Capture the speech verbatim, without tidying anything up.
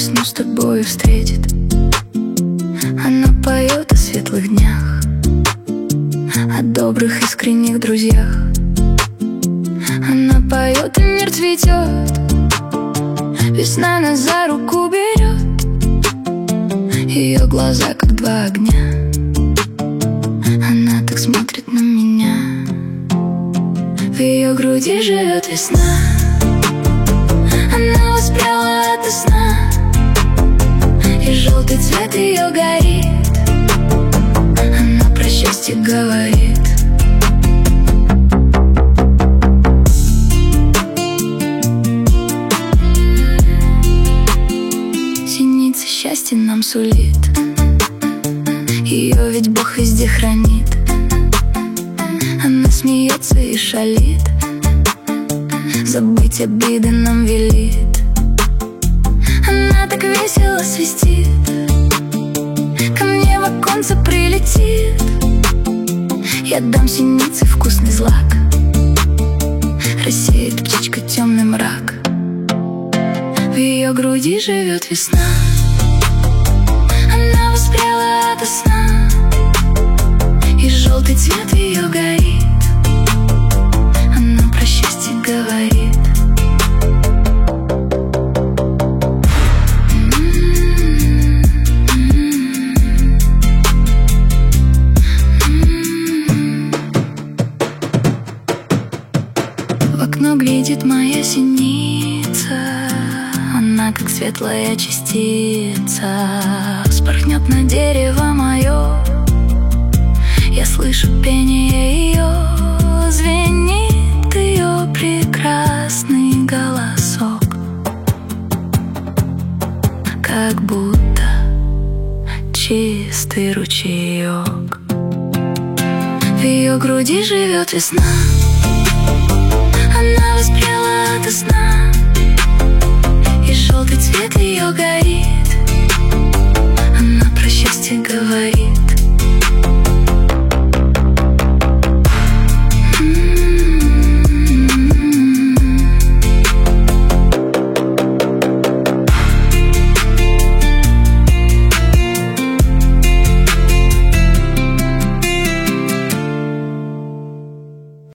весну с тобой встретит. Она поет о светлых днях, о добрых искренних друзьях. Она поет, и мир цветет. Весна нас за руку берет. Ее глаза как два огня. Она так смотрит на меня. В ее груди живет весна. Она воспряла ото сна, и желтый цвет ее горит. Она про счастье говорит. Синица счастье нам сулит. Ее ведь Бог везде хранит. Она смеется и шалит, забыть обиды нам велит. Она так весело свистит, ко мне в оконце прилетит. Я дам синице вкусный злак, рассеет птичка темный мрак. В ее груди живет весна. Она воспряла ото сна, и желтый цвет ее горит. Она про счастье говорит. В окно глядит моя синица. Она как светлая частица. Вспорхнет на дерево мое. Я слышу пение ее. Звенит ее прекрасный голосок, как будто чистый ручеек. В ее груди живет весна.